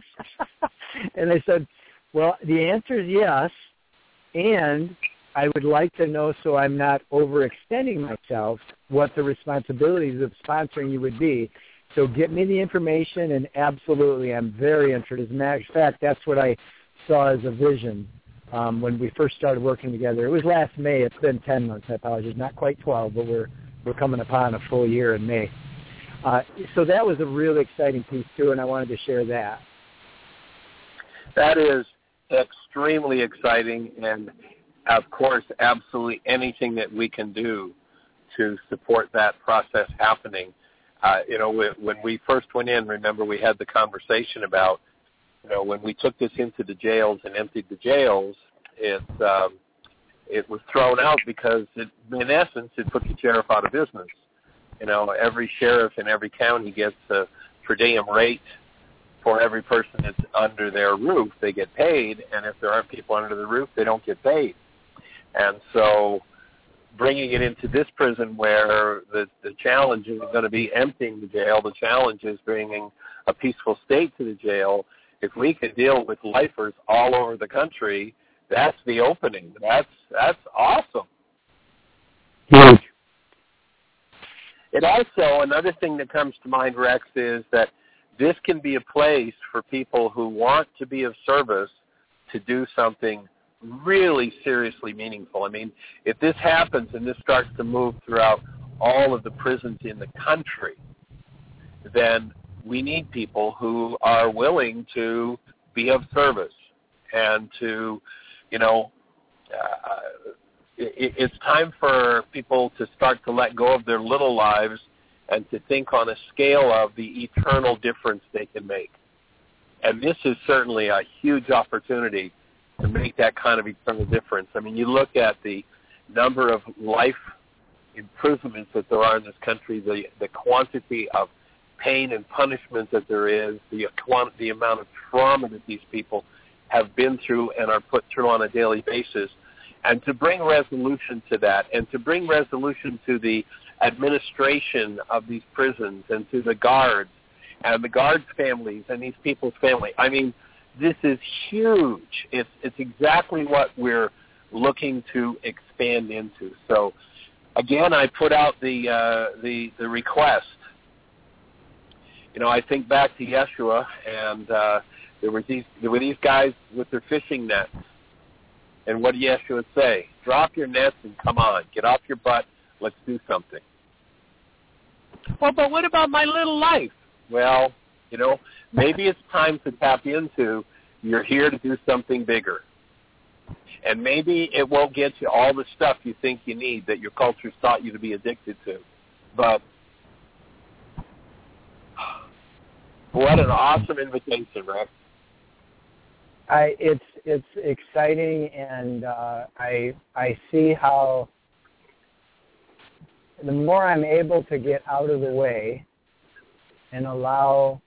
And I said, well, the answer is yes, and I would like to know, so I'm not overextending myself, what the responsibilities of sponsoring you would be. So get me the information, and absolutely, I'm very interested. As a matter of fact, that's what I saw as a vision um, when we first started working together. It was last May. It's been ten months, I apologize. Not quite twelve, but we're we're coming upon a full year in May. Uh, so that was a really exciting piece, too, and I wanted to share that. That is, extremely exciting, and of course, absolutely anything that we can do to support that process happening. Uh, you know, when we first went in, remember we had the conversation about, you know, when we took this into the jails and emptied the jails, it um, it was thrown out because, it, in essence, it put the sheriff out of business. You know, every sheriff in every county gets a per diem rate for every person that's under their roof. They get paid, and if there aren't people under the roof, they don't get paid. And so bringing it into this prison where the, the challenge is going to be emptying the jail, the challenge is bringing a peaceful state to the jail. If we can deal with lifers all over the country, that's the opening. That's that's awesome. Huge. It also, another thing that comes to mind, Rex, is that this can be a place for people who want to be of service to do something really seriously meaningful. I mean, if this happens and this starts to move throughout all of the prisons in the country, then we need people who are willing to be of service and to, you know, uh, it, it's time for people to start to let go of their little lives and to think on a scale of the eternal difference they can make. And this is certainly a huge opportunity to make that kind of eternal difference. I mean, you look at the number of life imprisonments that there are in this country, the, the quantity of pain and punishment that there is, the, the amount of trauma that these people have been through and are put through on a daily basis, and to bring resolution to that, and to bring resolution to the administration of these prisons and to the guards and the guards' families and these people's family. I mean, this is huge. It's it's exactly what we're looking to expand into. So, again, I put out the uh, the the request. You know, I think back to Yeshua, and uh, there were these there were these guys with their fishing nets. And what did Yeshua say? Drop your nets and come on. Get off your butt. Let's do something. Well, but what about my little life? Well, you know, maybe it's time to tap into you're here to do something bigger. And maybe it won't get you all the stuff you think you need that your culture's taught you to be addicted to. But what an awesome invitation, Rex. I, it's it's exciting, and uh, I I see how the more I'm able to get out of the way and allow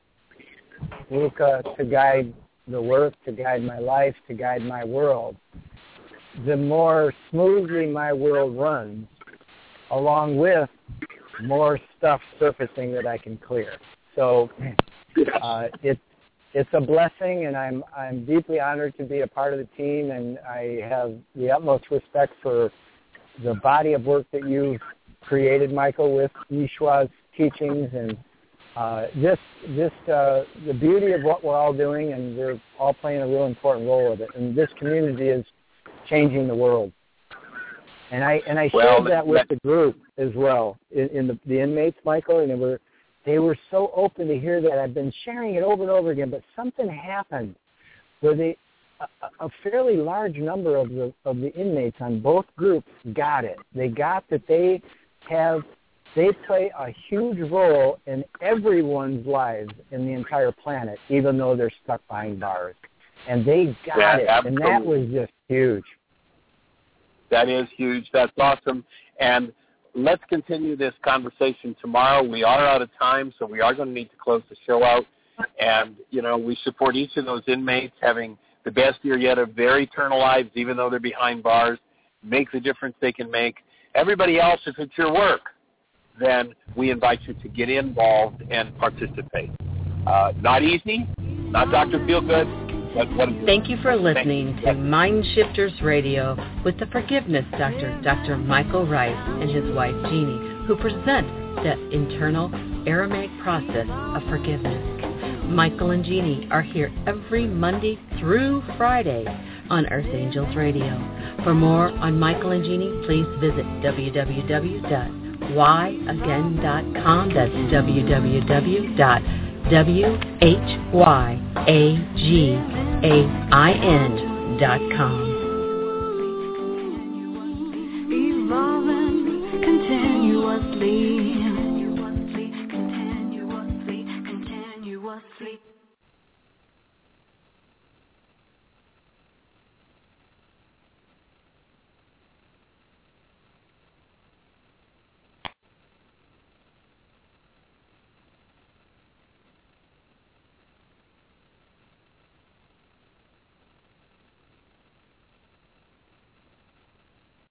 Luca to guide the work, to guide my life, to guide my world, the more smoothly my world runs, along with more stuff surfacing that I can clear. So uh, it's It's a blessing, and I'm I'm deeply honored to be a part of the team, and I have the utmost respect for the body of work that you've created, Michael, with Yeshua's teachings, and uh, this this uh, the beauty of what we're all doing, and we're all playing a real important role with it. And this community is changing the world. And I and I shared well, that with the group as well in, in the, the inmates, Michael, and they were. They were so open to hear that. I've been sharing it over and over again, but something happened where they, a, a fairly large number of the of the inmates on both groups got it. They got that they have, they play a huge role in everyone's lives in the entire planet, even though they're stuck behind bars. And they got yeah, it, absolutely. And that was just huge. That is huge. That's awesome. And let's continue this conversation tomorrow. We are out of time, so we are going to need to close the show out. And, you know, we support each of those inmates having the best year yet of their eternal lives, even though they're behind bars, make the difference they can make. Everybody else, if it's your work, then we invite you to get involved and participate. Uh, not easy, not Doctor Feelgood. Thank you for listening to Mind Shifters Radio with the Forgiveness Doctor, Doctor Michael Rice, and his wife Jeannie, who present the internal Aramaic process of forgiveness. Michael and Jeannie are here every Monday through Friday on Earth Angels Radio. For more on Michael and Jeannie, please visit w w w dot why again dot com. That's w w w dot w h y a g a i n dot com. Evolving continuously, continuously, continuously, continuously.